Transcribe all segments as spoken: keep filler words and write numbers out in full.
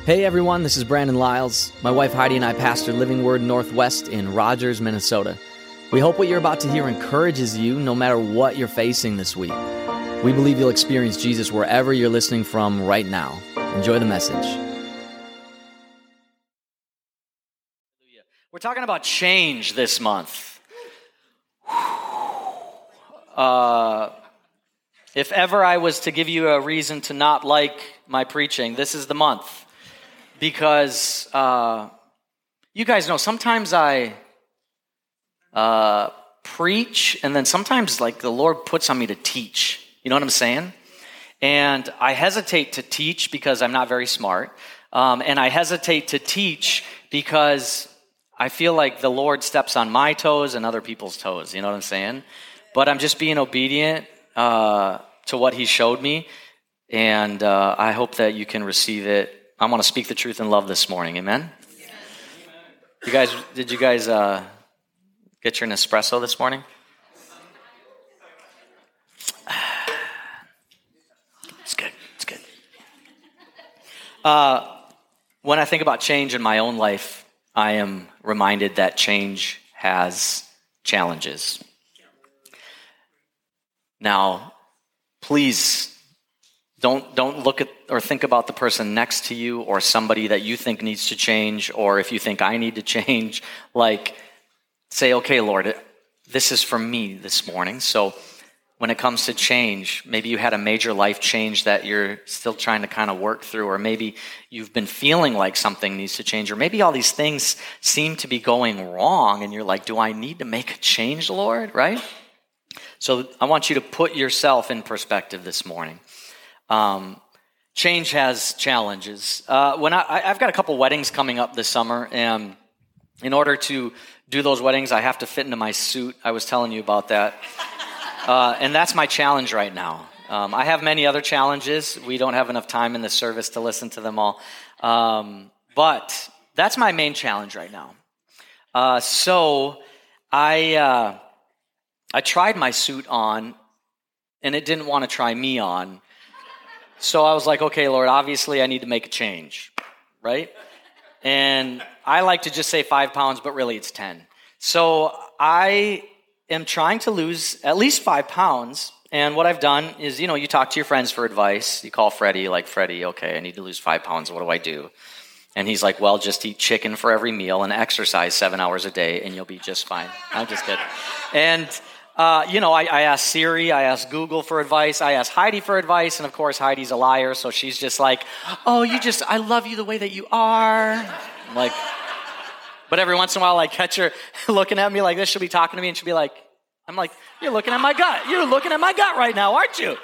Hey everyone, this is Brandon Lyles. My wife Heidi and I pastor Living Word Northwest in Rogers, Minnesota. We hope what you're about to hear encourages you no matter what you're facing this week. We believe you'll experience Jesus wherever you're listening from right now. Enjoy the message. We're talking about change this month. Uh, if ever I was to give you a reason to not like my preaching, this is the month. Because uh, you guys know, sometimes I uh, preach, and then sometimes like the Lord puts on me to teach. You know what I'm saying? And I hesitate to teach because I'm not very smart. Um, and I hesitate to teach because I feel like the Lord steps on my toes and other people's toes. You know what I'm saying? But I'm just being obedient uh, to what He showed me. And uh, I hope that you can receive it. I want to speak the truth in love this morning. Amen? You guys, did you guys uh, get your Nespresso this morning? It's good. It's good. Uh, when I think about change in my own life, I am reminded that change has challenges. Now, please don't don't look at or think about the person next to you or somebody that you think needs to change, or if you think I need to change, like say, okay, Lord, this is for me this morning. So when it comes to change, maybe you had a major life change that you're still trying to kind of work through, or maybe you've been feeling like something needs to change, or maybe all these things seem to be going wrong and you're like, do I need to make a change, Lord? Right? So I want you to put yourself in perspective this morning. Um, change has challenges. Uh, when I, I've got a couple weddings coming up this summer, and in order to do those weddings, I have to fit into my suit. I was telling you about that. Uh, and that's my challenge right now. Um, I have many other challenges. We don't have enough time in the service to listen to them all. Um, but that's my main challenge right now. Uh, so I, uh, I tried my suit on, and it didn't want to try me on. So I was like, okay, Lord, obviously I need to make a change, right? And I like to just say five pounds, but really it's ten. So I am trying to lose at least five pounds. And what I've done is, you know, you talk to your friends for advice. You call Freddie, like, Freddie, okay, I need to lose five pounds. What do I do? And he's like, well, just eat chicken for every meal and exercise seven hours a day, and you'll be just fine. I'm just kidding. And Uh, you know, I, I asked Siri, I asked Google for advice, I asked Heidi for advice, and of course Heidi's a liar, so she's just like, oh, you just, I love you the way that you are. I'm like, but every once in a while I catch her looking at me like this, she'll be talking to me, and she'll be like, I'm like, you're looking at my gut, you're looking at my gut right now, aren't you?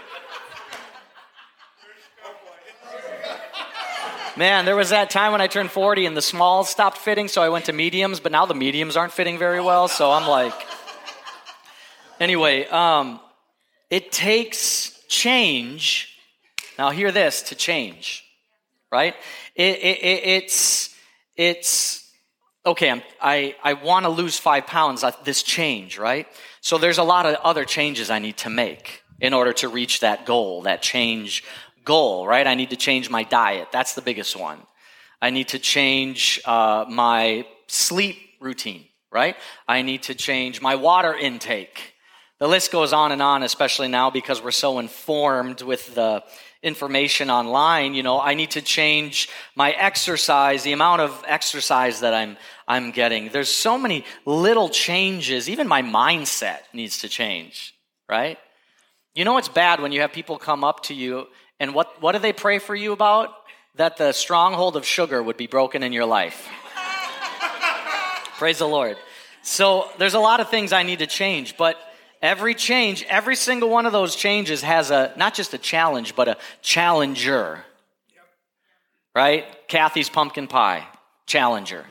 Man, there was that time when I turned forty and the smalls stopped fitting, so I went to mediums, but now the mediums aren't fitting very well, so I'm like... Anyway, um, it takes change. Now, hear this, to change, right? It, it, it, it's, it's, okay, I'm, I, I want to lose five pounds, this change, right? So there's a lot of other changes I need to make in order to reach that goal, that change goal, right? I need to change my diet. That's the biggest one. I need to change uh, my sleep routine, right? I need to change my water intake. The list goes on and on, especially now because we're so informed with the information online. You know, I need to change my exercise, the amount of exercise that I'm I'm getting. There's so many little changes. Even my mindset needs to change, right? You know it's bad when you have people come up to you, and what, what do they pray for you about? That the stronghold of sugar would be broken in your life. Praise the Lord. So there's a lot of things I need to change, but every change, every single one of those changes has a, not just a challenge, but a challenger. Yep. Right? Kathy's pumpkin pie, challenger.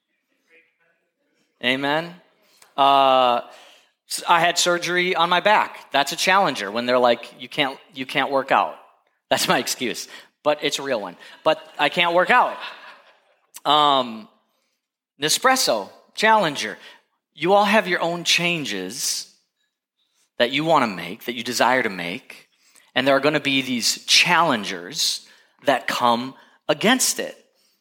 Amen? Uh, I had surgery on my back. That's a challenger when they're like, you can't, you can't work out. That's my excuse, but it's a real one. But I can't work out. Um, Nespresso, challenger. You all have your own changes that you want to make, that you desire to make, and there are going to be these challengers that come against it.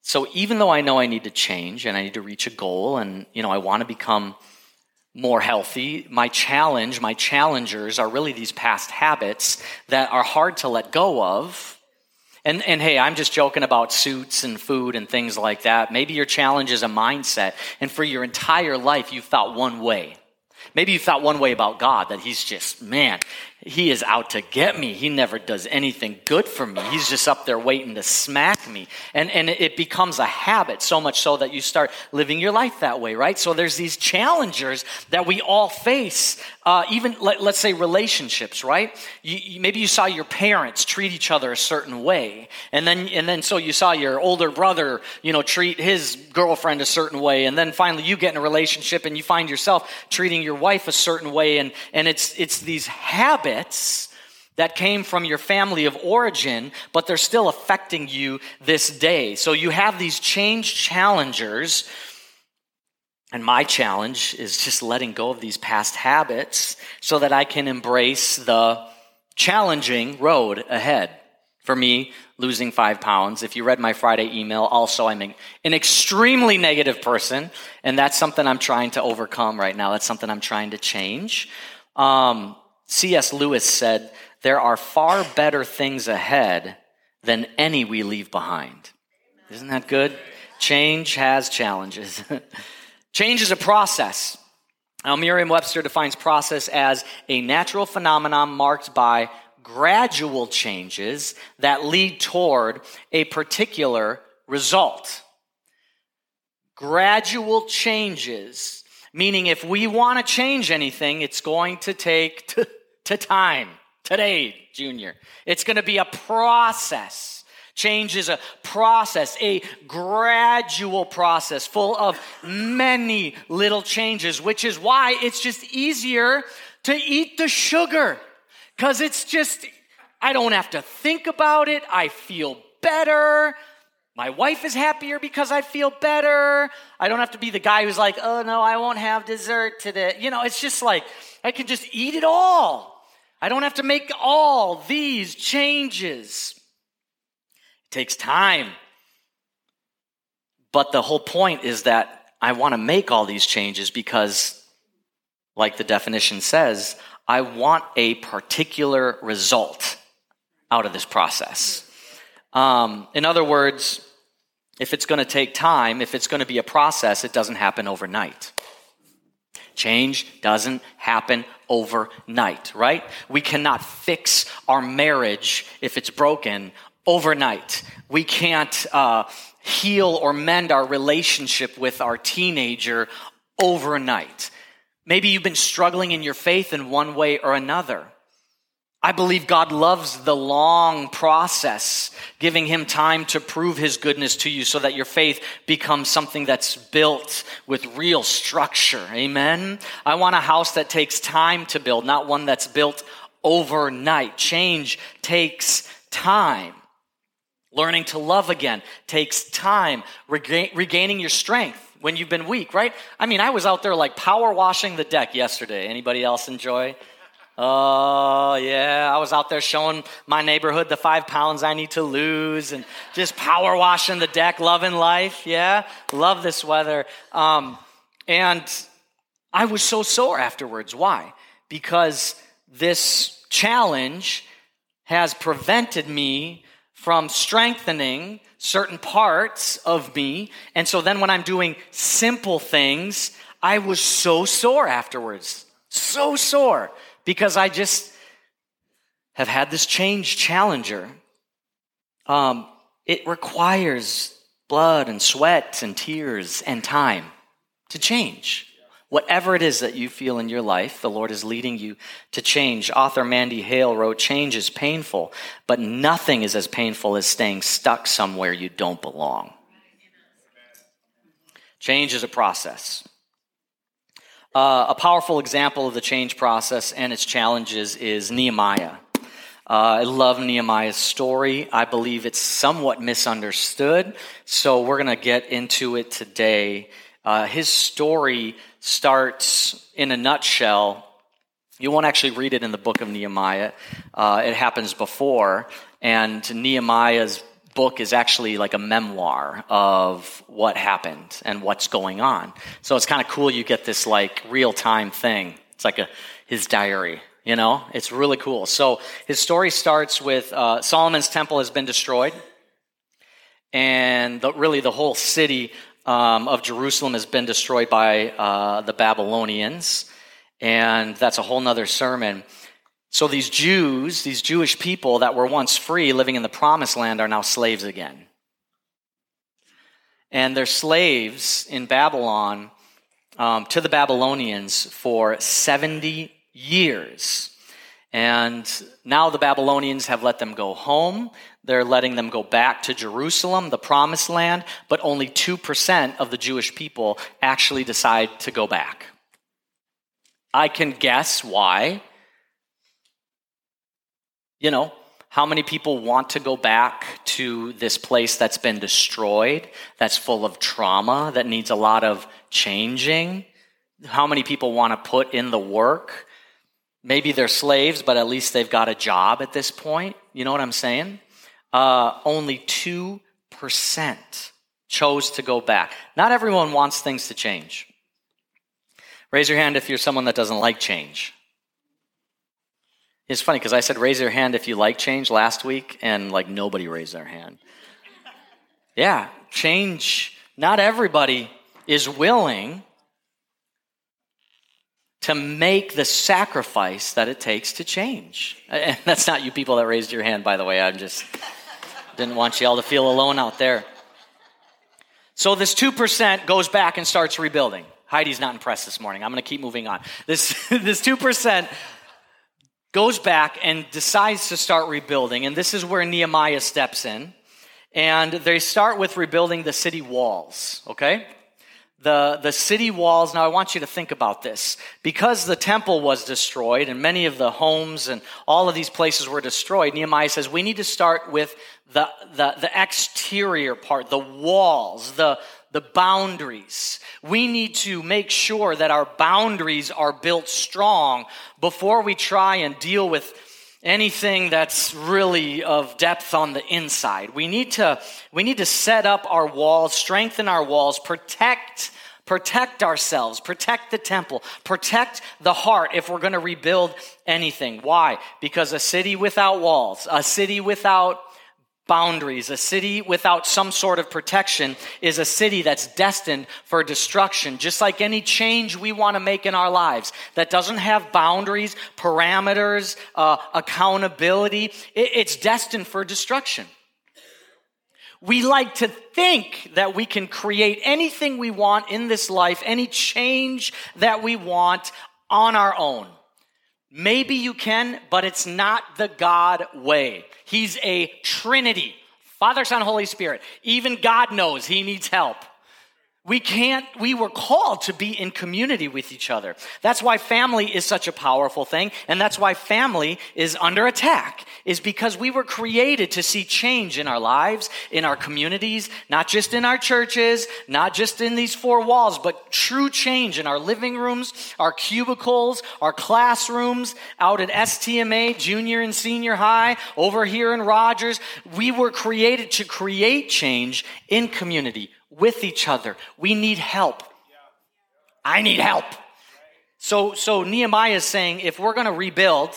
So even though I know I need to change and I need to reach a goal and, you know, I want to become more healthy, my challenge, my challengers are really these past habits that are hard to let go of. And, and hey, I'm just joking about suits and food and things like that. Maybe your challenge is a mindset, and for your entire life, you've thought one way. Maybe you thought one way about God, that he's just, man, he is out to get me. He never does anything good for me. He's just up there waiting to smack me. And, and it becomes a habit, so much so that you start living your life that way, right? So there's these challengers that we all face, uh, even, let, let's say, relationships, right? You, you, maybe you saw your parents treat each other a certain way. And then, and then so you saw your older brother, you know, treat his girlfriend a certain way. And then finally you get in a relationship and you find yourself treating your wife a certain way. And, and it's, it's these habits that came from your family of origin, but they're still affecting you this day. So you have these change challengers, and my challenge is just letting go of these past habits so that I can embrace the challenging road ahead. For me, losing five pounds. If you read my Friday email, also I'm an extremely negative person, and that's something I'm trying to overcome right now. That's something I'm trying to change. Um, C S Lewis said, there are far better things ahead than any we leave behind. Isn't that good? Change has challenges. Change is a process. Now, Merriam-Webster defines process as a natural phenomenon marked by gradual changes that lead toward a particular result. Gradual changes, meaning if we want to change anything, it's going to take t- to time. Today, Junior. It's going to be a process. Change is a process, a gradual process full of many little changes, which is why it's just easier to eat the sugar. Because it's just, I don't have to think about it. I feel better. My wife is happier because I feel better. I don't have to be the guy who's like, oh no, I won't have dessert today. You know, it's just like, I can just eat it all. I don't have to make all these changes. It takes time. But the whole point is that I want to make all these changes because, like the definition says, I want a particular result out of this process. Um, in other words, if it's going to take time, if it's going to be a process, it doesn't happen overnight. Change doesn't happen overnight, right? We cannot fix our marriage if it's broken overnight. We can't uh, heal or mend our relationship with our teenager overnight. Maybe you've been struggling in your faith in one way or another. I believe God loves the long process, giving him time to prove his goodness to you so that your faith becomes something that's built with real structure. Amen? I want a house that takes time to build, not one that's built overnight. Change takes time. Learning to love again takes time. Rega- regaining your strength when you've been weak, right? I mean, I was out there like power washing the deck yesterday. Anybody else enjoy? Oh, yeah. I was out there showing my neighborhood the five pounds I need to lose and just power washing the deck, loving life. Yeah. Love this weather. Um, and I was so sore afterwards. Why? Because this challenge has prevented me from strengthening certain parts of me. And so then when I'm doing simple things, I was so sore afterwards. So sore. Because I just have had this change challenger. Um, it requires blood and sweat and tears and time to change. Whatever it is that you feel in your life, the Lord is leading you to change. Author Mandy Hale wrote, change is painful, but nothing is as painful as staying stuck somewhere you don't belong. Change is a process. Uh, a powerful example of the change process and its challenges is Nehemiah. Uh, I love Nehemiah's story. I believe it's somewhat misunderstood, so we're going to get into it today. Uh, his story starts in a nutshell. You won't actually read it in the book of Nehemiah. Uh, it happens before, and Nehemiah's book is actually like a memoir of what happened and what's going on. So it's kind of cool. You get this like real-time thing. It's like a his diary, you know? It's really cool. So his story starts with uh, Solomon's temple has been destroyed. And the, really the whole city um, of Jerusalem has been destroyed by uh, the Babylonians. And that's a whole nother sermon. So these Jews, these Jewish people that were once free, living in the promised land, are now slaves again. And they're slaves in Babylon um, to the Babylonians for seventy years. And now the Babylonians have let them go home. They're letting them go back to Jerusalem, the promised land, but only two percent of the Jewish people actually decide to go back. I can guess why. You know, how many people want to go back to this place that's been destroyed, that's full of trauma, that needs a lot of changing? How many people want to put in the work? Maybe they're slaves, but at least they've got a job at this point. You know what I'm saying? Uh, only two percent chose to go back. Not everyone wants things to change. Raise your hand if you're someone that doesn't like change. It's funny because I said raise your hand if you like change last week, and like nobody raised their hand. Yeah, change. Not everybody is willing to make the sacrifice that it takes to change. And that's not you people that raised your hand, by the way. I just didn't want you all to feel alone out there. So this two percent goes back and starts rebuilding. Heidi's not impressed this morning. I'm going to keep moving on. This this two percent goes back and decides to start rebuilding. And this is where Nehemiah steps in. And they start with rebuilding the city walls, okay? The, the city walls. Now, I want you to think about this. Because the temple was destroyed and many of the homes and all of these places were destroyed, Nehemiah says we need to start with the, the, the exterior part, the walls, the, the boundaries. We need to make sure that our boundaries are built strong before we try and deal with anything that's really of depth on the inside. We need to, we need to set up our walls, strengthen our walls, protect, protect ourselves, protect the temple, protect the heart if we're going to rebuild anything. Why? Because a city without walls, a city without boundaries, a city without some sort of protection is a city that's destined for destruction. Just like any change we want to make in our lives that doesn't have boundaries, parameters, uh, accountability, it, it's destined for destruction. We like to think that we can create anything we want in this life, any change that we want on our own. Maybe you can, but it's not the God way. He's a Trinity, Father, Son, Holy Spirit. Even God knows he needs help. We can't, we were called to be in community with each other. That's why family is such a powerful thing, and that's why family is under attack, is because we were created to see change in our lives, in our communities, not just in our churches, not just in these four walls, but true change in our living rooms, our cubicles, our classrooms, out at S T M A, junior and senior high, over here in Rogers. We were created to create change in community, with each other. We need help. I need help. So, so Nehemiah is saying, if we're going to rebuild,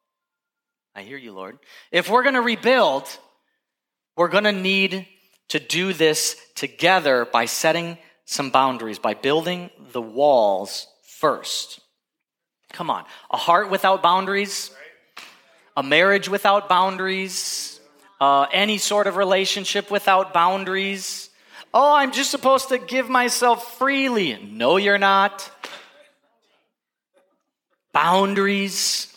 I hear you, Lord. If we're going to rebuild, we're going to need to do this together by setting some boundaries, by building the walls first. Come on. A heart without boundaries, a marriage without boundaries, uh, any sort of relationship without boundaries. Oh, I'm just supposed to give myself freely. No, you're not. Boundaries.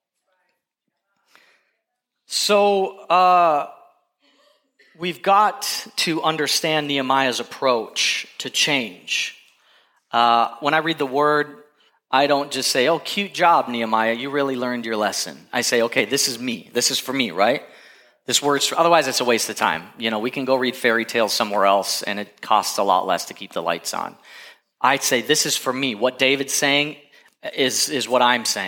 So, uh, we've got to understand Nehemiah's approach to change. Uh, when I read the word, I don't just say, oh, cute job, Nehemiah. You really learned your lesson. I say, okay, this is me. This is for me, right? This word's, otherwise it's a waste of time. You know, we can go read fairy tales somewhere else and it costs a lot less to keep the lights on. I'd say this is for me. What David's saying is, is what I'm saying.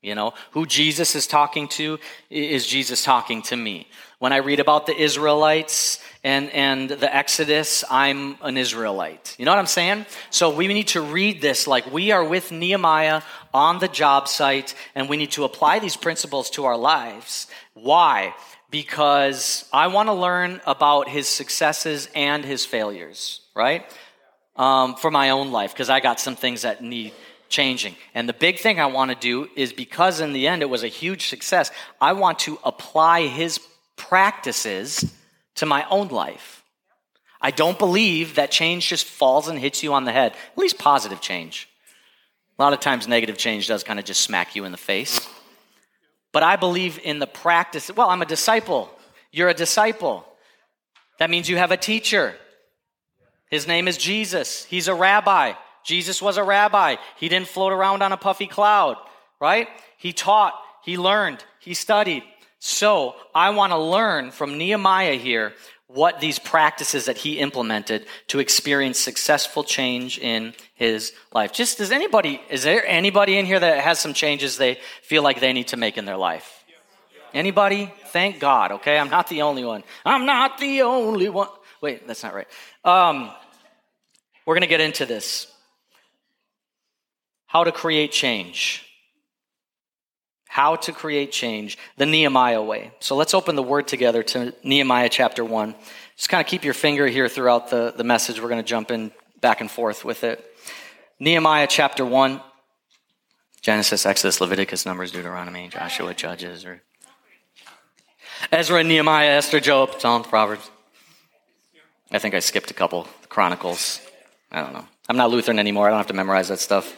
You know, who Jesus is talking to is Jesus talking to me. When I read about the Israelites and, and the Exodus, I'm an Israelite. You know what I'm saying? So we need to read this like we are with Nehemiah on the job site, and we need to apply these principles to our lives. Why? Because I want to learn about his successes and his failures, right? Um, for my own life, because I got some things that need changing. And the big thing I want to do is, because in the end it was a huge success, I want to apply his practices to my own life. I don't believe that change just falls and hits you on the head, at least positive change. A lot of times negative change does kind of just smack you in the face. But I believe in the practice. Well, I'm a disciple. You're a disciple. That means you have a teacher. His name is Jesus. He's a rabbi. Jesus was a rabbi. He didn't float around on a puffy cloud, right? He taught, he learned, he studied. So I want to learn from Nehemiah here what these practices that he implemented to experience successful change in his life. Just does anybody, is there anybody in here that has some changes they feel like they need to make in their life? Anybody? Thank God, okay? I'm not the only one. I'm not the only one. Wait, that's not right. Um, we're going to get into this. How to create change. How to create change, the Nehemiah way. So let's open the word together to Nehemiah chapter one. Just kind of keep your finger here throughout the, the message. We're going to jump in back and forth with it. Nehemiah chapter one. Genesis, Exodus, Leviticus, Numbers, Deuteronomy, Joshua, Judges, or Ezra, Nehemiah, Esther, Job, Psalms, Proverbs. I think I skipped a couple. Chronicles. I don't know. I'm not Lutheran anymore. I don't have to memorize that stuff.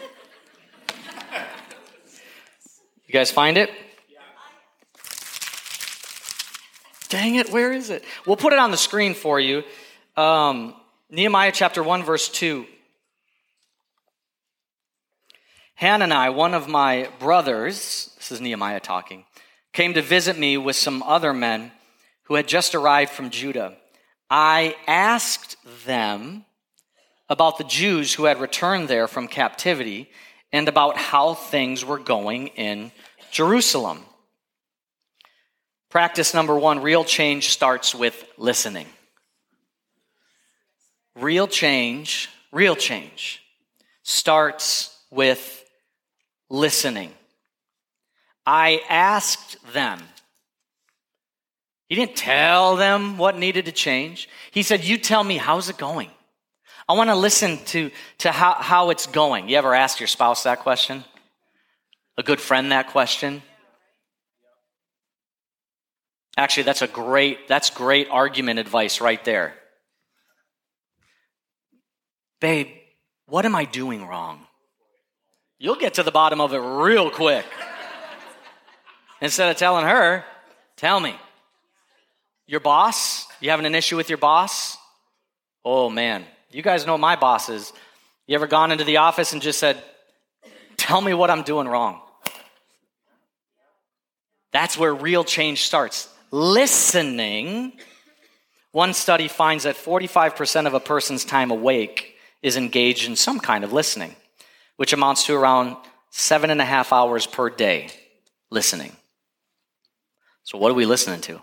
You guys find it? Dang it, where is it? We'll put it on the screen for you. Um, Nehemiah chapter one, verse two. Hanani, one of my brothers, this is Nehemiah talking, came to visit me with some other men who had just arrived from Judah. I asked them about the Jews who had returned there from captivity and about how things were going in Jerusalem. Practice number one, real change starts with listening. Real change, real change starts with listening. I asked them. He didn't tell them what needed to change. He said, you tell me, how's it going? I want to listen to, to how, how it's going. You ever asked your spouse that question? A good friend that question? Actually, that's a great, that's great argument advice right there. Babe, what am I doing wrong? You'll get to the bottom of it real quick. Instead of telling her, tell me. Your boss? You having an issue with your boss? Oh, man. You guys know my bosses. You ever gone into the office and just said, tell me what I'm doing wrong? That's where real change starts. Listening. One study finds that forty-five percent of a person's time awake is engaged in some kind of listening, which amounts to around seven and a half hours per day listening. So what are we listening to?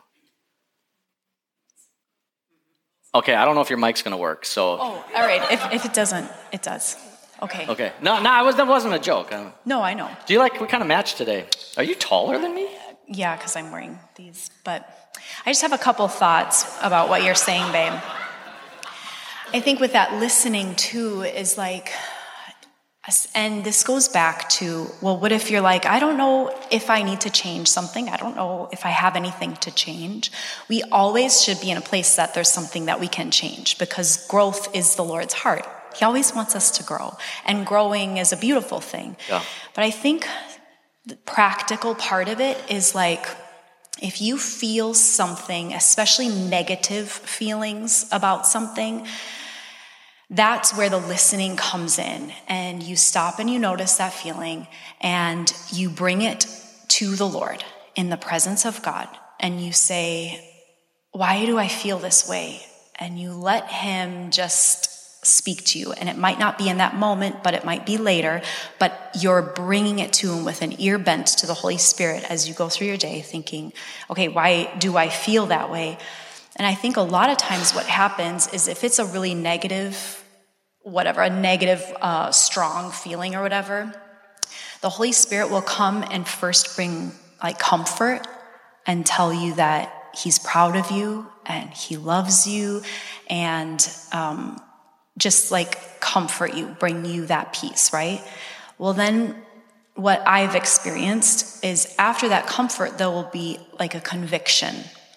Okay, I don't know if your mic's going to work, so... Oh, all right. If, if it doesn't, it does. Okay. Okay. No, no, I was, that wasn't a joke. No, I know. Do you like, we kind of matched today. Are you taller than me? Yeah, because I'm wearing these. But I just have a couple thoughts about what you're saying, babe. I think with that listening, too, is like... And this goes back to, well, what if you're like, I don't know if I need to change something. I don't know if I have anything to change. We always should be in a place that there's something that we can change, because growth is the Lord's heart. He always wants us to grow, and growing is a beautiful thing. Yeah. But I think the practical part of it is like, if you feel something, especially negative feelings about something, that's where the listening comes in, and you stop and you notice that feeling, and you bring it to the Lord in the presence of God, and you say, why do I feel this way? And you let him just speak to you. And it might not be in that moment, but it might be later. But you're bringing it to him with an ear bent to the Holy Spirit as you go through your day thinking, okay, why do I feel that way? And I think a lot of times what happens is if it's a really negative, whatever, a negative, uh, strong feeling or whatever, the Holy Spirit will come and first bring like comfort and tell you that he's proud of you and he loves you and um, just like comfort you, bring you that peace, right? Well, then what I've experienced is after that comfort, there will be like a conviction.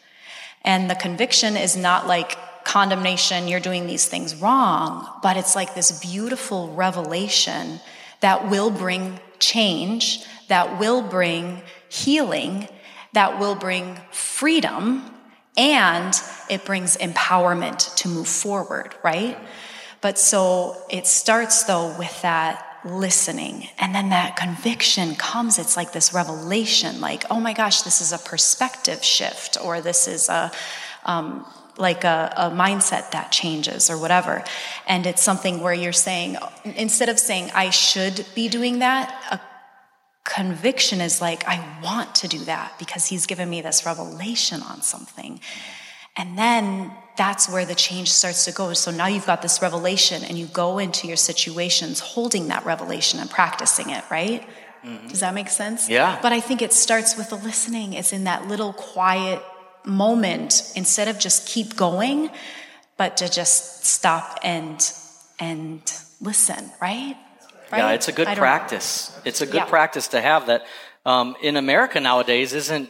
And the conviction is not like condemnation, you're doing these things wrong, but it's like this beautiful revelation that will bring change, that will bring healing, that will bring freedom, and it brings empowerment to move forward, right? But so it starts though with that listening, and then that conviction comes. It's like this revelation, like, oh my gosh, this is a perspective shift, or this is a um, like a, a mindset that changes or whatever. And it's something where you're saying, instead of saying I should be doing that, a conviction is like, I want to do that because he's given me this revelation on something. And then that's where the change starts to go. So now you've got this revelation and you go into your situations holding that revelation and practicing it, right? Mm-hmm. Does that make sense? Yeah. But I think it starts with the listening. It's in that little quiet moment, instead of just keep going, but to just stop and and listen, right? Right? Yeah, it's a good practice. It's a good yeah. practice to have that. Um, in America nowadays, isn't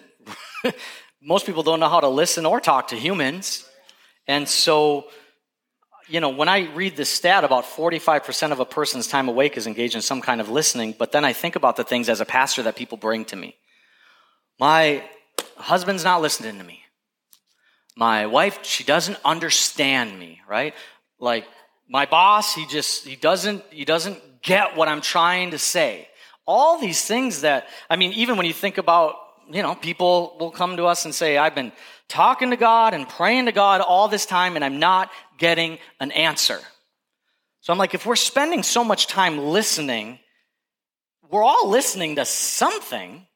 most people don't know how to listen or talk to humans. And so, you know, when I read this stat, about forty-five percent of a person's time awake is engaged in some kind of listening, but then I think about the things as a pastor that people bring to me. My husband's not listening to me. My wife, she doesn't understand me, right? Like, my boss, he just, he doesn't, he doesn't get what I'm trying to say. All these things that, I mean, even when you think about, you know, people will come to us and say, I've been talking to God and praying to God all this time and I'm not getting an answer. So I'm like, if we're spending so much time listening, we're all listening to something.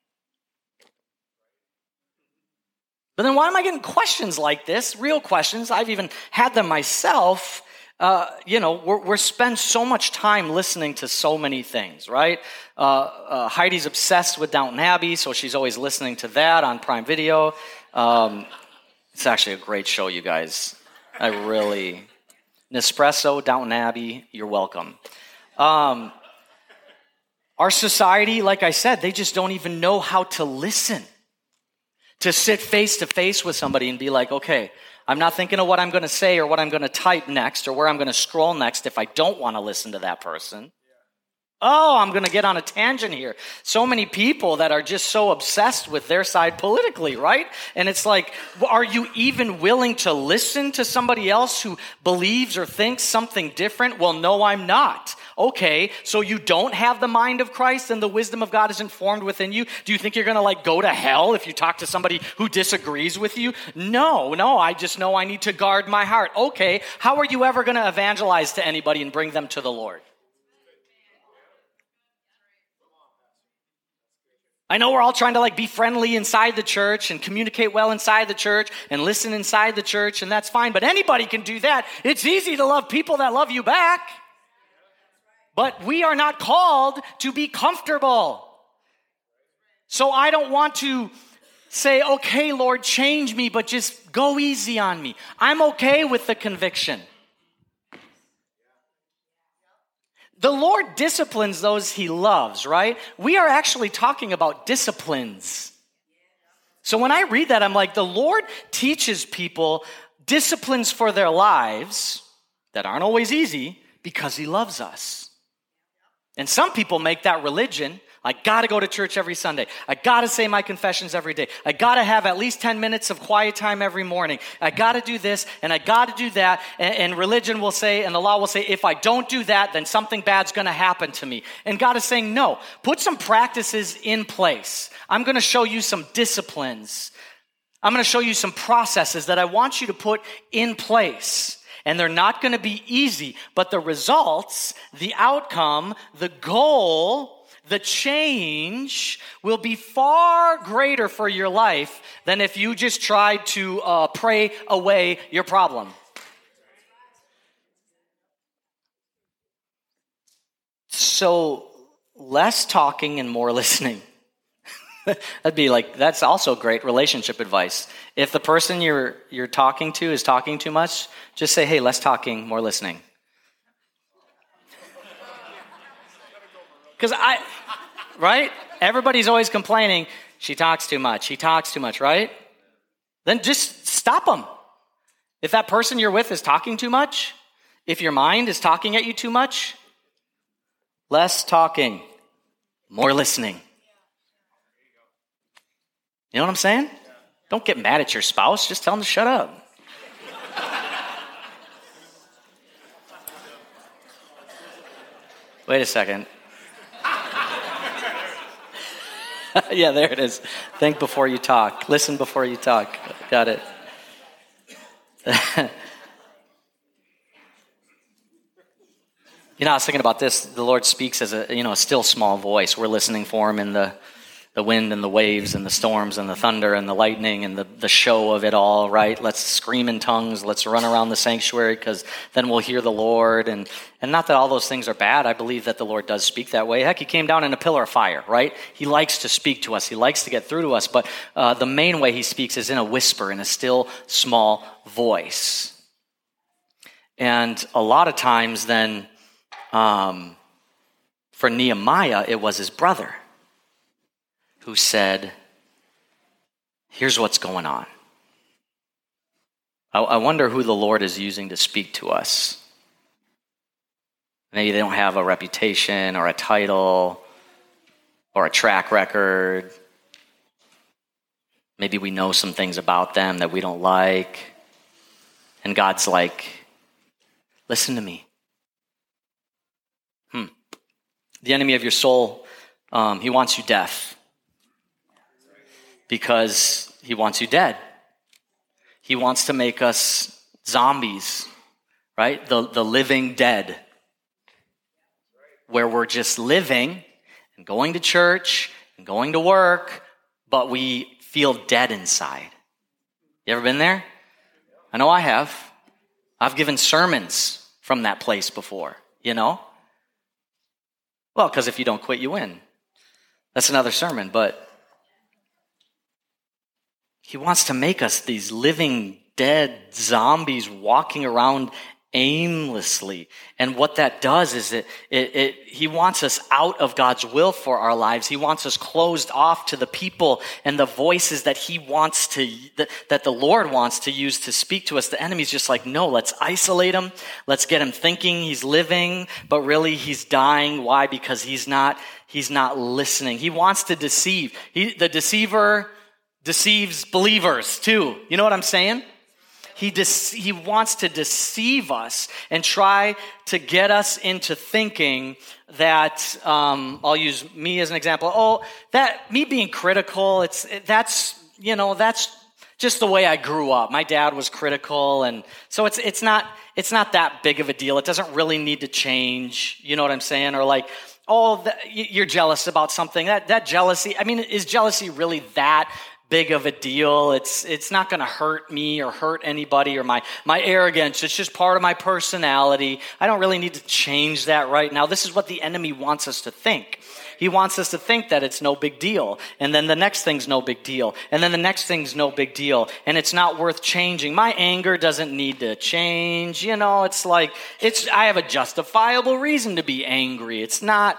But then why am I getting questions like this? Real questions. I've even had them myself. Uh, you know, we're, we're spend so much time listening to so many things, right? Uh, uh, Heidi's obsessed with Downton Abbey, so she's always listening to that on Prime Video. Um, it's actually a great show, you guys. I really... Nespresso, Downton Abbey, you're welcome. Um, our society, like I said, they just don't even know how to listen. To sit face to face with somebody and be like, okay, I'm not thinking of what I'm going to say or what I'm going to type next or where I'm going to scroll next if I don't want to listen to that person. Oh, I'm going to get on a tangent here. So many people that are just so obsessed with their side politically, right? And it's like, are you even willing to listen to somebody else who believes or thinks something different? Well, no, I'm not. Okay, so you don't have the mind of Christ and the wisdom of God is informed within you? Do you think you're going to like go to hell if you talk to somebody who disagrees with you? No, no, I just know I need to guard my heart. Okay, how are you ever going to evangelize to anybody and bring them to the Lord? I know we're all trying to like be friendly inside the church and communicate well inside the church and listen inside the church, and that's fine, but anybody can do that. It's easy to love people that love you back. But we are not called to be comfortable. So I don't want to say, okay, Lord, change me, but just go easy on me. I'm okay with the conviction. The Lord disciplines those he loves, right? We are actually talking about disciplines. So when I read that, I'm like, the Lord teaches people disciplines for their lives that aren't always easy because he loves us. And some people make that religion. I got to go to church every Sunday. I got to say my confessions every day. I got to have at least ten minutes of quiet time every morning. I got to do this and I got to do that. And, and religion will say, and the law will say, if I don't do that, then something bad's going to happen to me. And God is saying, no, put some practices in place. I'm going to show you some disciplines. I'm going to show you some processes that I want you to put in place. and they're not going to be easy, but the results, the outcome, the goal, the change will be far greater for your life than if you just tried to uh, pray away your problem. So less talking and more listening. That'd be like, that's also great relationship advice. If the person you're you're talking to is talking too much, just say, hey, less talking, more listening. Because I, right? Everybody's always complaining, she talks too much, he talks too much, right? Then just stop them. If that person you're with is talking too much, if your mind is talking at you too much, less talking, more listening. You know what I'm saying? Don't get mad at your spouse. Just tell them to shut up. Wait a second. Yeah, there it is. Think before you talk. Listen before you talk. Got it. You know, I was thinking about this. The Lord speaks as a, you know, a still small voice. We're listening for him in the the wind and the waves and the storms and the thunder and the lightning and the, the show of it all, right? Let's scream in tongues. Let's run around the sanctuary because then we'll hear the Lord. And, and not that all those things are bad. I believe that the Lord does speak that way. Heck, he came down in a pillar of fire, right? He likes to speak to us. He likes to get through to us. But uh, the main way he speaks is in a whisper, in a still small voice. And a lot of times then, um, for Nehemiah, it was his brother who said, here's what's going on. I, I wonder who the Lord is using to speak to us. Maybe they don't have a reputation or a title or a track record. Maybe we know some things about them that we don't like. And God's like, listen to me. Hmm. The enemy of your soul, um, he wants you deaf. Because he wants you dead. He wants to make us zombies, right? The, the living dead. Where we're just living and going to church and going to work, but we feel dead inside. You ever been there? I know I have. I've given sermons from that place before, you know? Well, because if you don't quit, you win. That's another sermon, but he wants to make us these living, dead zombies walking around aimlessly. And what that does is it, it, it, he wants us out of God's will for our lives. He wants us closed off to the people and the voices that he wants to, that, that the Lord wants to use to speak to us. The enemy's just like, no, let's isolate him. Let's get him thinking he's living, but really he's dying. Why? Because he's not, he's not listening. He wants to deceive. He, the deceiver deceives believers too. You know what I'm saying? He de- he wants to deceive us and try to get us into thinking that, um, I'll use me as an example. Oh, that me being critical, it's that's, you know, that's just the way I grew up. My dad was critical, and so it's it's not it's not that big of a deal. It doesn't really need to change. You know what I'm saying? Or like, oh, the, you're jealous about something. That that jealousy. I mean, is jealousy really that big of a deal? It's it's not going to hurt me or hurt anybody or my my arrogance. It's just part of my personality. I don't really need to change that right now. This is what the enemy wants us to think. He wants us to think that it's no big deal. And then the next thing's no big deal. And then the next thing's no big deal. And it's not worth changing. My anger doesn't need to change. You know, it's like, it's I have a justifiable reason to be angry. It's not.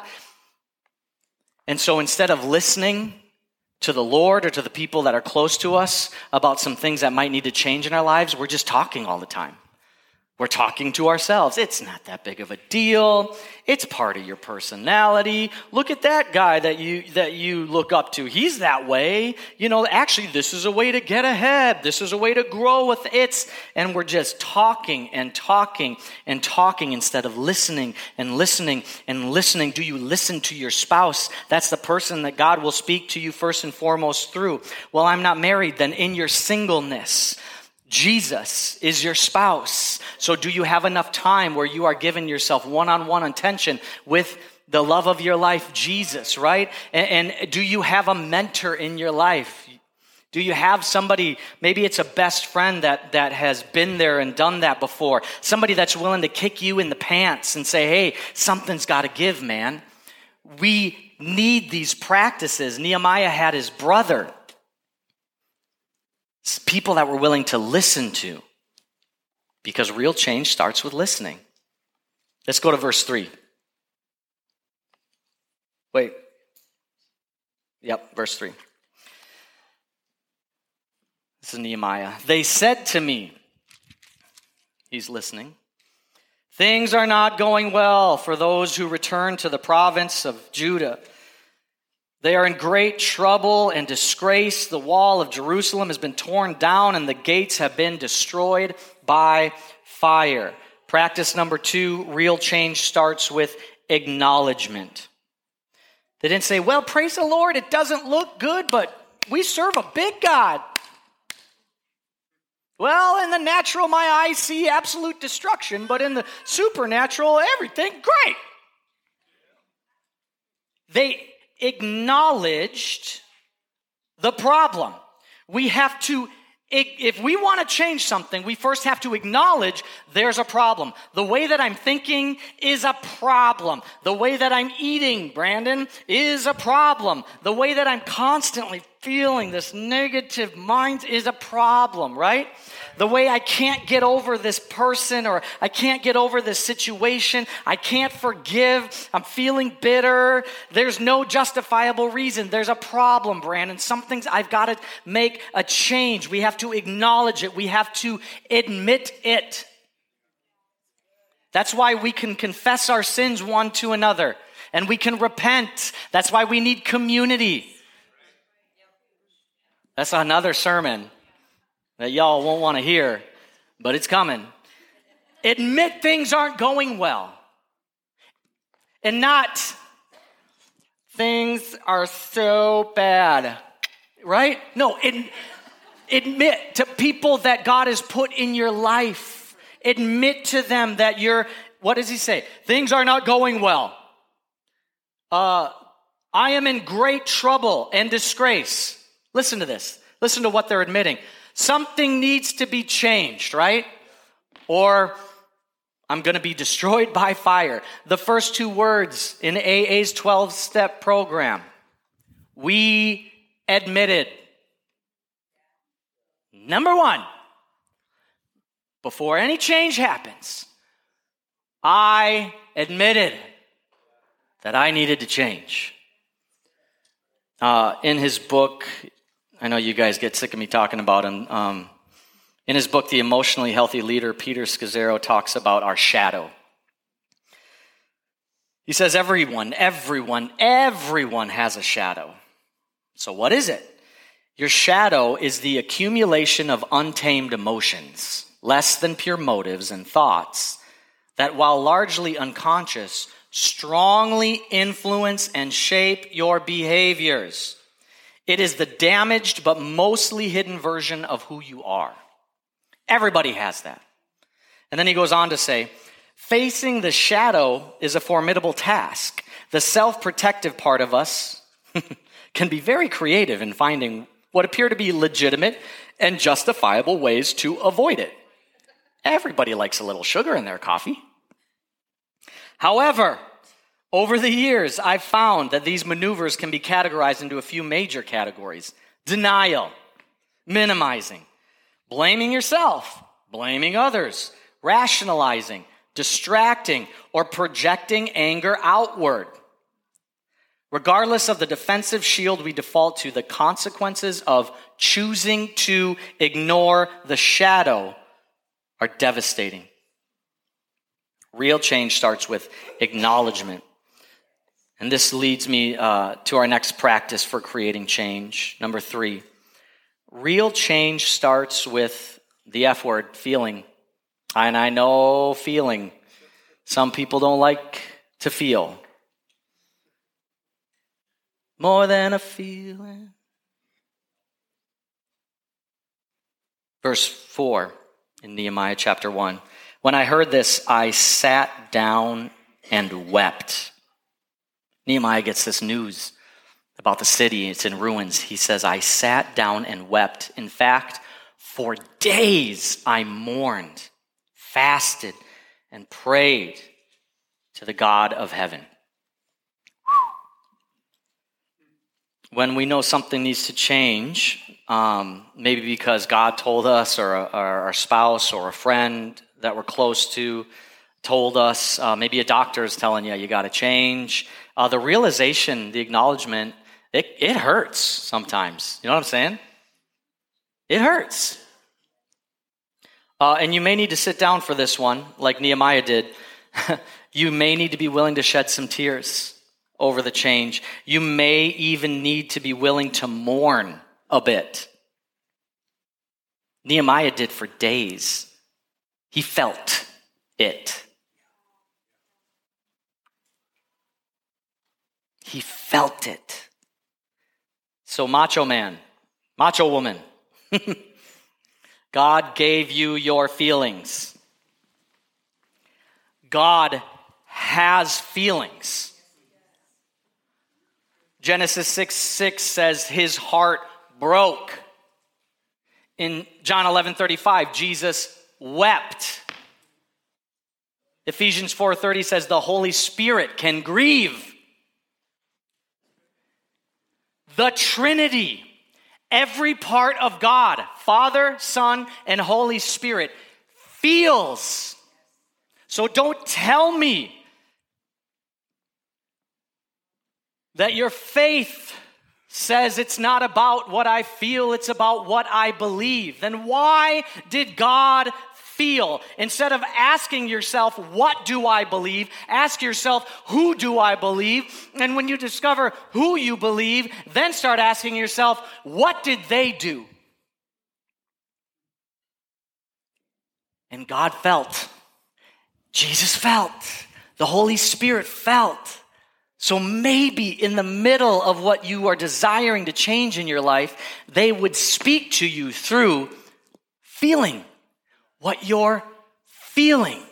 And so instead of listening to the Lord or to the people that are close to us about some things that might need to change in our lives, we're just talking all the time. We're talking to ourselves. It's not that big of a deal. It's part of your personality. Look at that guy that you that you look up to. He's that way. You know, actually, this is a way to get ahead. This is a way to grow with it. And we're just talking and talking and talking instead of listening and listening and listening. Do you listen to your spouse? That's the person that God will speak to you first and foremost through. Well, I'm not married. Then in your singleness, Jesus is your spouse. So do you have enough time where you are giving yourself one-on-one attention with the love of your life, Jesus, right? And, and do you have a mentor in your life? Do you have somebody, maybe it's a best friend that, that has been there and done that before, somebody that's willing to kick you in the pants and say, hey, something's got to give, man. We need these practices. Nehemiah had his brother, people that were willing to listen to, because real change starts with listening. Let's go to verse three. Wait. Yep, verse three. This is Nehemiah. They said to me, he's listening, things are not going well for those who return to the province of Judah. They are in great trouble and disgrace. The wall of Jerusalem has been torn down and the gates have been destroyed by fire. Practice number two, real change starts with acknowledgement. They didn't say, well, praise the Lord, it doesn't look good, but we serve a big God. Well, in the natural, my eyes see absolute destruction, but in the supernatural, everything great. They acknowledged the problem. We have to, if we want to change something, we first have to acknowledge there's a problem. The way that I'm thinking is a problem. The way that I'm eating, Brandon, is a problem. The way that I'm constantly feeling this negative mind is a problem, right? The way I can't get over this person, or I can't get over this situation, I can't forgive, I'm feeling bitter. There's no justifiable reason. There's a problem, Brandon. Some things I've got to make a change. We have to acknowledge it. We have to admit it. That's why we can confess our sins one to another, and we can repent. That's why we need community. That's another sermon that y'all won't want to hear, but it's coming. Admit things aren't going well. And not, things are so bad, right? No, ad- admit to people that God has put in your life. Admit to them that you're, what does he say? Things are not going well. Uh, I am in great trouble and disgrace. Listen to this. Listen to what they're admitting. Something needs to be changed, right? Or I'm going to be destroyed by fire. The first two words in A A's twelve-step program. We admitted. Number one, before any change happens, I admitted that I needed to change. Uh, in his book, I know you guys get sick of me talking about him. Um, in his book, The Emotionally Healthy Leader, Peter Scazzero talks about our shadow. He says everyone, everyone, everyone has a shadow. So what is it? Your shadow is the accumulation of untamed emotions, less than pure motives and thoughts that, while largely unconscious, strongly influence and shape your behaviors. It is the damaged but mostly hidden version of who you are. Everybody has that. And then he goes on to say, facing the shadow is a formidable task. The self-protective part of us can be very creative in finding what appear to be legitimate and justifiable ways to avoid it. Everybody likes a little sugar in their coffee. However, over the years, I've found that these maneuvers can be categorized into a few major categories. Denial, minimizing, blaming yourself, blaming others, rationalizing, distracting, or projecting anger outward. Regardless of the defensive shield we default to, the consequences of choosing to ignore the shadow are devastating. Real change starts with acknowledgement. And this leads me uh, to our next practice for creating change. Number three, real change starts with the F word, feeling. And I know feeling. Some people don't like to feel. More than a feeling. Verse four in Nehemiah chapter one. When I heard this, I sat down and wept. Nehemiah gets this news about the city. It's in ruins. He says, I sat down and wept. In fact, for days I mourned, fasted, and prayed to the God of heaven. When we know something needs to change, um, maybe because God told us, or, a, or our spouse or a friend that we're close to told us, uh, maybe a doctor is telling you, you got to change. Uh, the realization, the acknowledgement, it, it hurts sometimes. You know what I'm saying? It hurts. Uh, and you may need to sit down for this one, like Nehemiah did. You may need to be willing to shed some tears over the change. You may even need to be willing to mourn a bit. Nehemiah did for days. He felt it. He felt it. So macho man, macho woman, God gave you your feelings. God has feelings. Genesis six six says his heart broke. In John eleven thirty-five, Jesus wept. Ephesians four thirty says the Holy Spirit can grieve. The Trinity, every part of God, Father, Son, and Holy Spirit, feels. So don't tell me that your faith says it's not about what I feel, it's about what I believe. Then why did God feel? Instead of asking yourself, what do I believe? Ask yourself, who do I believe? And when you discover who you believe, then start asking yourself, what did they do? And God felt. Jesus felt. The Holy Spirit felt. So maybe in the middle of what you are desiring to change in your life, they would speak to you through feeling what you're feeling.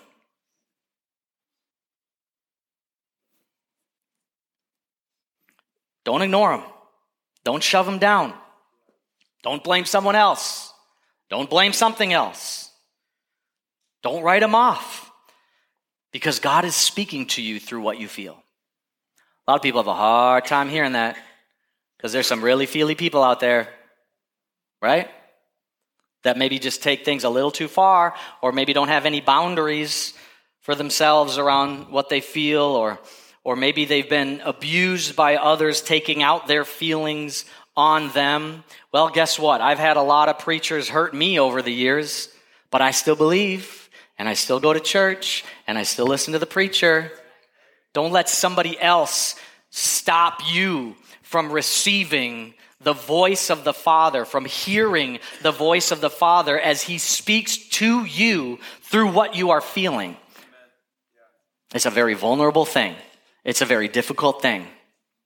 Don't ignore them. Don't shove them down. Don't blame someone else. Don't blame something else. Don't write them off. Because God is speaking to you through what you feel. A lot of people have a hard time hearing that because there's some really feely people out there, right? That maybe just take things a little too far, or maybe don't have any boundaries for themselves around what they feel, or or maybe they've been abused by others taking out their feelings on them. Well, guess what? I've had a lot of preachers hurt me over the years, but I still believe, and I still go to church, and I still listen to the preacher. Don't let somebody else stop you from receiving the voice of the Father, from hearing the voice of the Father as he speaks to you through what you are feeling. It's a very vulnerable thing. It's a very difficult thing. You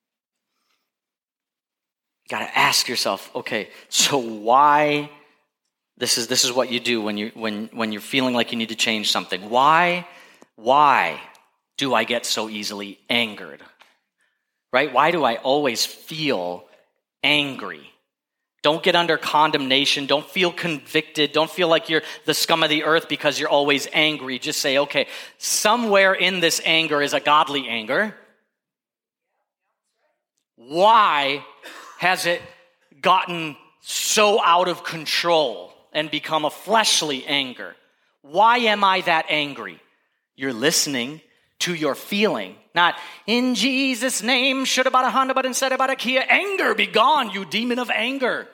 got to ask yourself, okay, so why this is this is what you do when you when when you're feeling like you need to change something. Why why do I get so easily angered? Right? Why do I always feel angry? Don't get under condemnation. Don't feel convicted. Don't feel like you're the scum of the earth because you're always angry. Just say, okay, somewhere in this anger is a godly anger. Why has it gotten so out of control and become a fleshly anger? Why am I that angry? You're listening to your feeling. Not, in Jesus' name, should about a Honda, but instead about a Kia. Anger be gone, you demon of anger.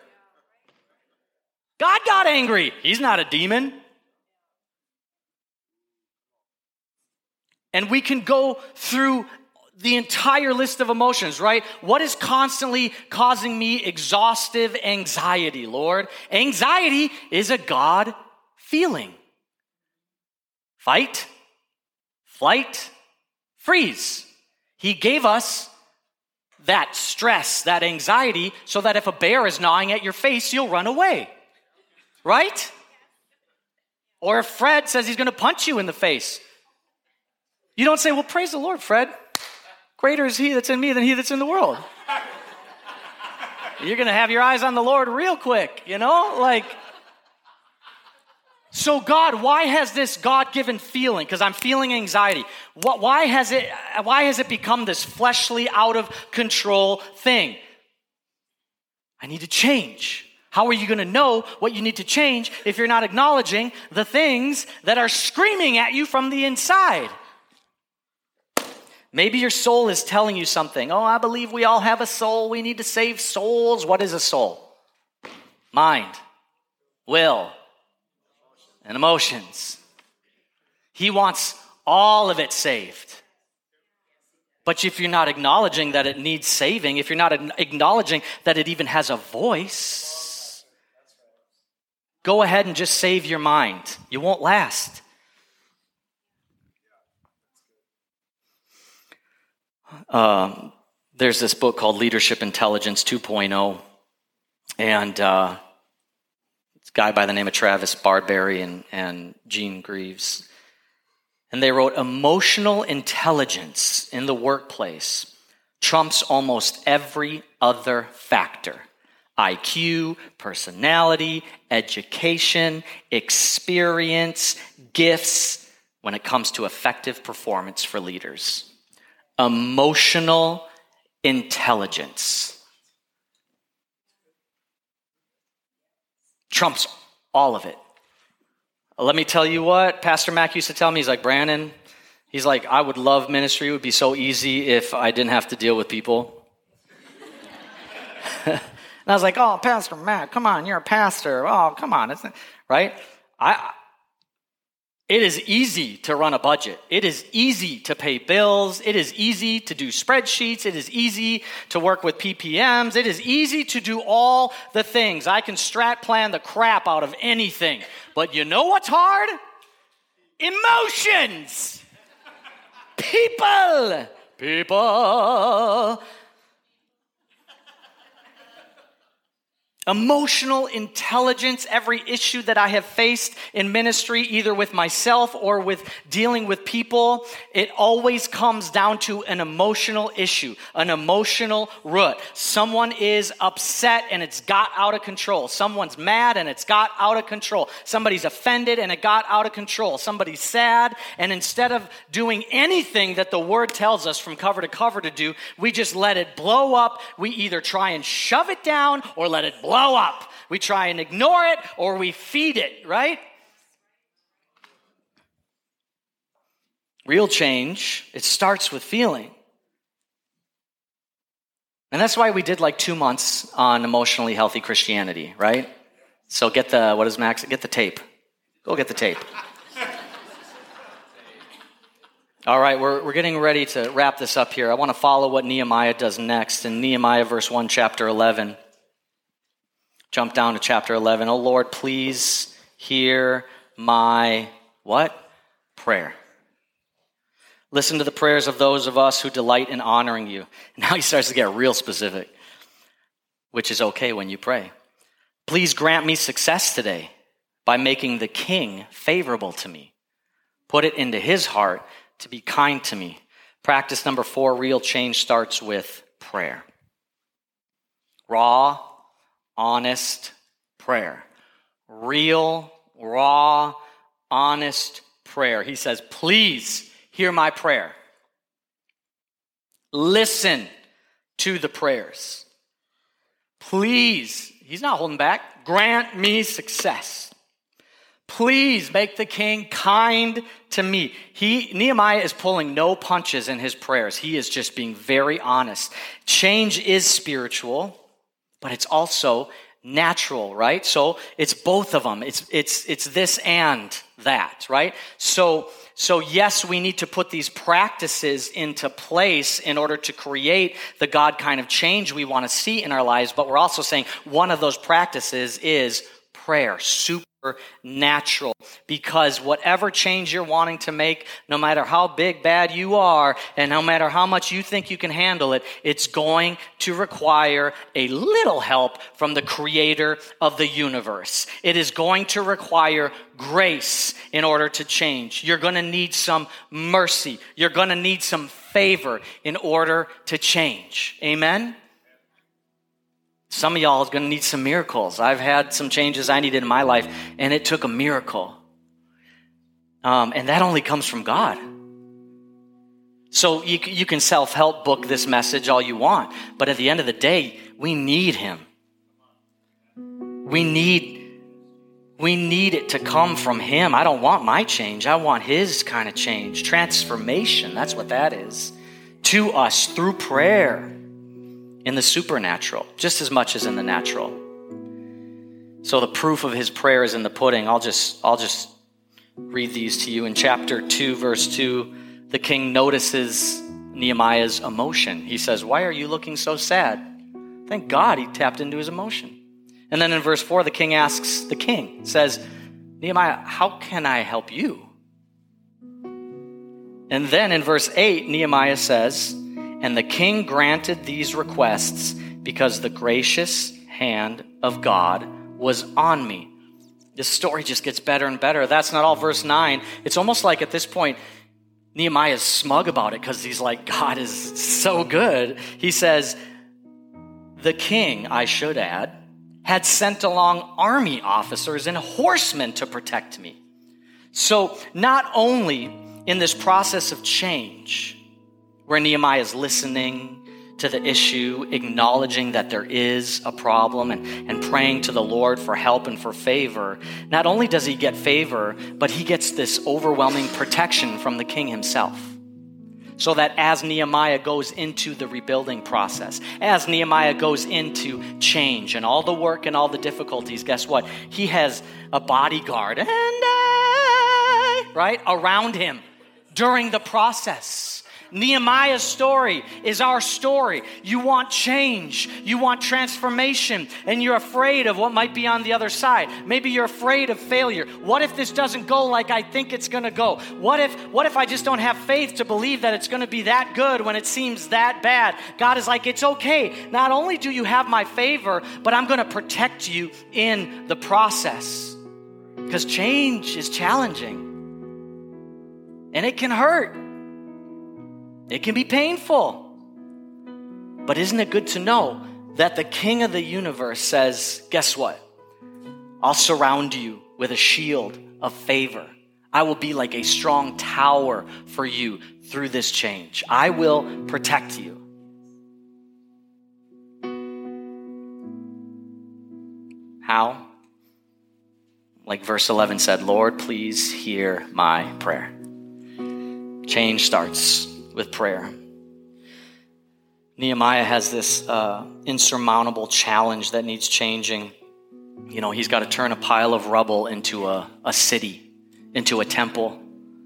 God got angry. He's not a demon. And we can go through the entire list of emotions, right? What is constantly causing me exhaustive anxiety, Lord? Anxiety is a God feeling. Fight, flight, freeze. He gave us that stress, that anxiety, so that if a bear is gnawing at your face, you'll run away. Right? Or if Fred says he's going to punch you in the face, you don't say, well, praise the Lord, Fred. Greater is he that's in me than he that's in the world. You're going to have your eyes on the Lord real quick, you know? Like, so God, why has this God-given feeling? Because I'm feeling anxiety. Why has it, why has it become this fleshly, out of control thing? I need to change. How are you going to know what you need to change if you're not acknowledging the things that are screaming at you from the inside? Maybe your soul is telling you something. Oh, I believe we all have a soul. We need to save souls. What is a soul? Mind, will, and emotions. He wants all of it saved. But if you're not acknowledging that it needs saving, if you're not acknowledging that it even has a voice, go ahead and just save your mind. You won't last. Um, there's this book called Leadership Intelligence two point oh, and uh, it's a guy by the name of Travis Bradberry and, and Gene Greaves. And they wrote, emotional intelligence in the workplace trumps almost every other factor. I Q, personality, education, experience, gifts, when it comes to effective performance for leaders. Emotional intelligence trumps all of it. Let me tell you what Pastor Mac used to tell me. He's like, Brandon, he's like, I would love ministry. It would be so easy if I didn't have to deal with people. And I was like, oh, Pastor Mac, come on, you're a pastor. Oh, come on, isn't it? Right? I. It is easy to run a budget. It is easy to pay bills. It is easy to do spreadsheets. It is easy to work with P P Ms. It is easy to do all the things. I can strat plan the crap out of anything. But you know what's hard? Emotions. People. People. Emotional intelligence, every issue that I have faced in ministry, either with myself or with dealing with people, it always comes down to an emotional issue, an emotional root. Someone is upset and it's got out of control. Someone's mad and it's got out of control. Somebody's offended and it got out of control. Somebody's sad, and instead of doing anything that the word tells us from cover to cover to do, we just let it blow up. We either try and shove it down or let it blow up. We try and ignore it or we feed it, right? Real change, it starts with feeling. And that's why we did like two months on emotionally healthy Christianity, right? So get the, what is Max? Get the tape. Go get the tape. All right, we're we're getting ready to wrap this up here. I want to follow what Nehemiah does next. In Nehemiah verse one, chapter eleven. Jump down to chapter eleven. Oh Lord, please hear my what? Prayer. Listen to the prayers of those of us who delight in honoring you. Now he starts to get real specific, which is okay when you pray. Please grant me success today by making the king favorable to me. Put it into his heart to be kind to me. Practice number four, real change starts with prayer. Raw, honest prayer. Real, raw, honest prayer. He says, please hear my prayer. Listen to the prayers. Please, he's not holding back, grant me success. Please make the king kind to me. He, Nehemiah is pulling no punches in his prayers. He is just being very honest. Change is spiritual, but it's also natural, right? So it's both of them. It's it's it's this and that, right? So so yes, we need to put these practices into place in order to create the God kind of change we want to see in our lives, but we're also saying one of those practices is prayer, supernatural, because whatever change you're wanting to make, no matter how big, bad you are, and no matter how much you think you can handle it, it's going to require a little help from the creator of the universe. It is going to require grace in order to change. You're going to need some mercy. You're going to need some favor in order to change. Amen? Some of y'all are going to need some miracles. I've had some changes I needed in my life, and it took a miracle. Um, and that only comes from God. So you, you can self-help book this message all you want, but at the end of the day, we need him. We need, we need it to come from him. I don't want my change. I want his kind of change. Transformation, that's what that is. To us through prayer. In the supernatural, just as much as in the natural. So the proof of his prayer is in the pudding. I'll just, I'll just read these to you. In chapter two, verse two, the king notices Nehemiah's emotion. He says, "Why are you looking so sad?" Thank God he tapped into his emotion. And then in verse four, the king asks the king, says, "Nehemiah, how can I help you?" And then in verse eight, Nehemiah says, "And the king granted these requests because the gracious hand of God was on me." This story just gets better and better. That's not all. Verse nine, it's almost like at this point, Nehemiah's smug about it because he's like, God is so good. He says, "The king, I should add, had sent along army officers and horsemen to protect me." So not only in this process of change, where Nehemiah is listening to the issue, acknowledging that there is a problem, and, and praying to the Lord for help and for favor, not only does he get favor, but he gets this overwhelming protection from the king himself. So that as Nehemiah goes into the rebuilding process, as Nehemiah goes into change and all the work and all the difficulties, guess what? He has a bodyguard, and I, right, around him during the process. Nehemiah's story is our story. You want change, you want transformation, and you're afraid of what might be on the other side. Maybe you're afraid of failure. What if this doesn't go like I think it's going to go? What if what if I just don't have faith to believe that it's going to be that good when it seems that bad? God is like, it's okay. Not only do you have my favor, but I'm going to protect you in the process. Because change is challenging. And it can hurt. It can be painful. But isn't it good to know that the King of the universe says, guess what? I'll surround you with a shield of favor. I will be like a strong tower for you through this change. I will protect you. How? Like verse eleven said, Lord, please hear my prayer. Change starts with prayer. Nehemiah has this uh, insurmountable challenge that needs changing. You know, he's got to turn a pile of rubble into a, a city, into a temple.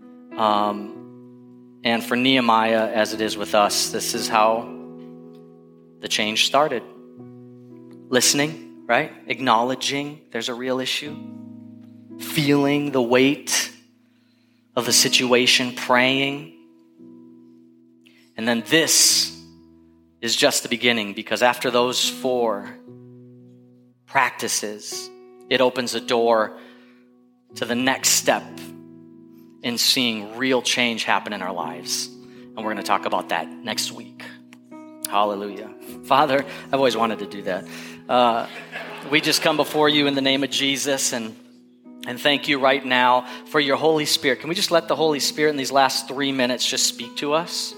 Um, and for Nehemiah, as it is with us, this is how the change started. Listening, right? Acknowledging there's a real issue. Feeling the weight of the situation, praying. And then this is just the beginning, because after those four practices, it opens a door to the next step in seeing real change happen in our lives. And we're going to talk about that next week. Hallelujah. Father, I've always wanted to do that. Uh, we just come before you in the name of Jesus and And thank you right now for your Holy Spirit. Can we just let the Holy Spirit in these last three minutes just speak to us?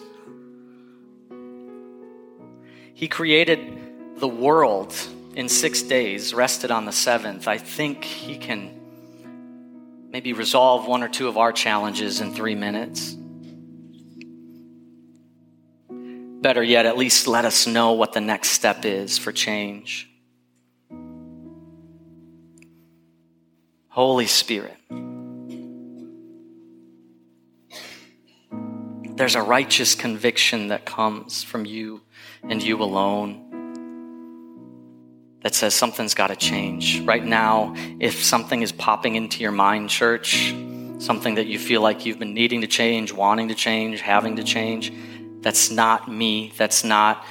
He created the world in six days, rested on the seventh. I think he can maybe resolve one or two of our challenges in three minutes. Better yet, at least let us know what the next step is for change. Holy Spirit, there's a righteous conviction that comes from you and you alone. that says something's got to change. Right now, if something is popping into your mind, church, something that you feel like you've been needing to change, wanting to change, having to change, that's not me. That's not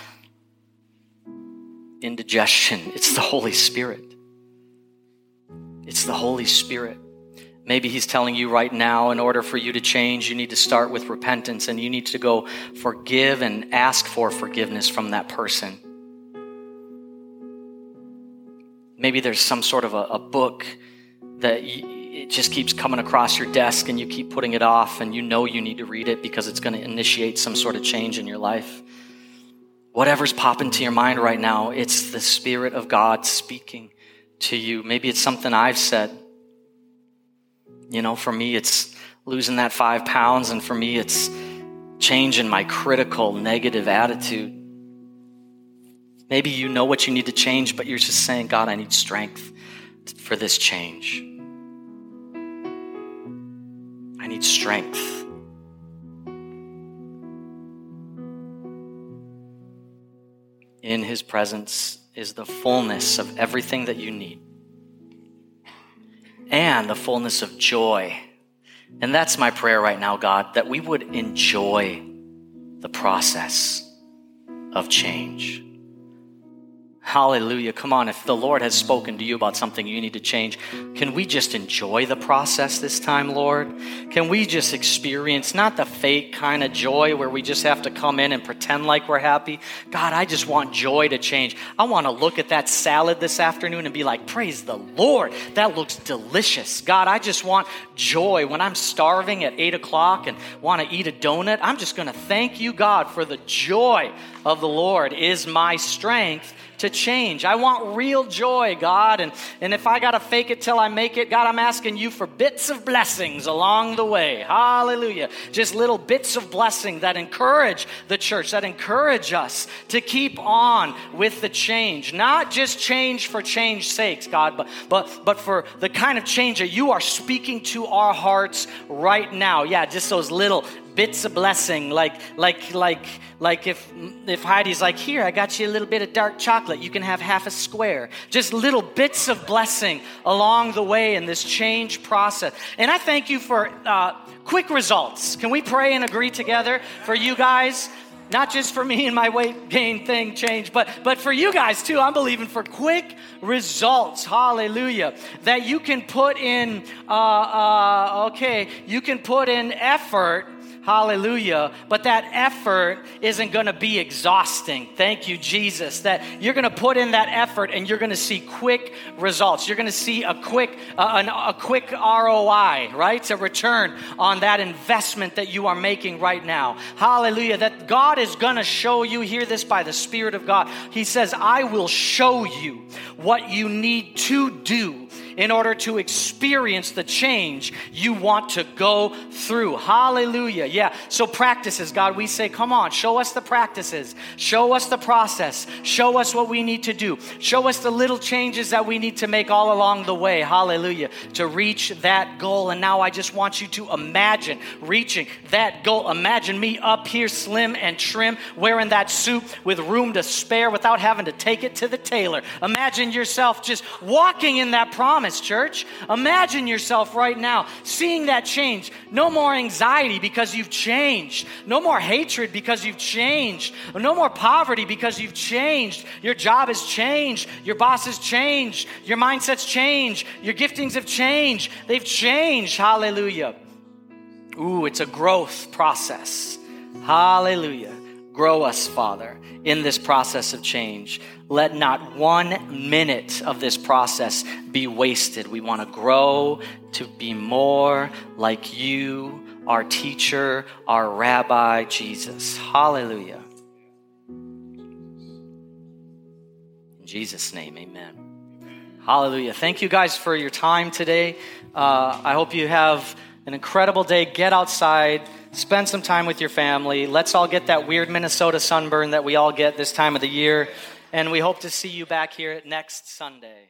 indigestion. It's the Holy Spirit. It's the Holy Spirit. Maybe he's telling you right now, in order for you to change, you need to start with repentance, and you need to go forgive and ask for forgiveness from that person. Maybe there's some sort of a, a book that you, it just keeps coming across your desk and you keep putting it off, and you know you need to read it because it's going to initiate some sort of change in your life. Whatever's popping to your mind right now, it's the Spirit of God speaking to you. Maybe it's something I've said. You know, for me, it's losing that five pounds, and for me, it's changing my critical, negative attitude. Maybe you know what you need to change, but you're just saying, God, I need strength for this change. I need strength. In his presence is the fullness of everything that you need, and the fullness of joy. And that's my prayer right now, God, that we would enjoy the process of change. Hallelujah. Come on, if the Lord has spoken to you about something you need to change, can we just enjoy the process this time, Lord? Can we just experience not the fake kind of joy where we just have to come in and pretend like we're happy? God, I just want joy to change. I want to look at that salad this afternoon and be like, praise the Lord, that looks delicious. God, I just want joy. When I'm starving at eight o'clock and want to eat a donut, I'm just going to thank you, God, for the joy of the Lord is my strength to change. I want real joy, God. And, and if I got to fake it till I make it, God, I'm asking you for bits of blessings along the way. Hallelujah. Just little bits of blessing that encourage the church, that encourage us to keep on with the change. Not just change for change's sakes, God, but, but, but for the kind of change that you are speaking to our hearts right now. Yeah, just those little bits of blessing, like like like like if if Heidi's like, here, I got you a little bit of dark chocolate, you can have half a square. Just little bits of blessing along the way in this change process. And I thank you for uh, quick results. Can we pray and agree together for you guys? Not just for me and my weight gain thing change, but, but for you guys too. I'm believing for quick results. Hallelujah. That you can put in, uh, uh, okay, you can put in effort. Hallelujah. But that effort isn't going to be exhausting. Thank you, Jesus. That you're going to put in that effort and you're going to see quick results. You're going to see a quick, uh, an, a quick R O I, right? A return on that investment that you are making right now. Hallelujah. That God is going to show you, hear this by the Spirit of God. He says, I will show you what you need to do in order to experience the change you want to go through. Hallelujah. Yeah. So practices, God, we say, come on, show us the practices. Show us the process. Show us what we need to do. Show us the little changes that we need to make all along the way. Hallelujah. To reach that goal. And now I just want you to imagine reaching that goal. Imagine me up here slim and trim, wearing that suit with room to spare without having to take it to the tailor. Imagine yourself just walking in that promise. Church, imagine yourself right now seeing that change. No more anxiety because you've changed. No more hatred because you've changed. No more poverty because you've changed. Your job has changed. Your boss has changed. Your mindset's changed. Your giftings have changed. They've changed. Hallelujah. Ooh, it's a growth process. Hallelujah. Grow us, Father, in this process of change. Let not one minute of this process be wasted. We want to grow to be more like you, our teacher, our rabbi, Jesus. Hallelujah. In Jesus' name, amen. Hallelujah. Thank you guys for your time today. Uh, I hope you have an incredible day. Get outside. Spend some time with your family. Let's all get that weird Minnesota sunburn that we all get this time of the year. And we hope to see you back here next Sunday.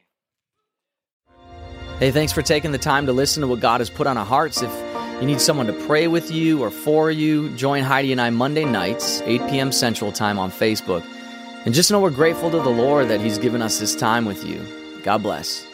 Hey, thanks for taking the time to listen to what God has put on our hearts. If you need someone to pray with you or for you, join Heidi and I Monday nights, eight p.m. Central Time on Facebook. And just know we're grateful to the Lord that He's given us this time with you. God bless.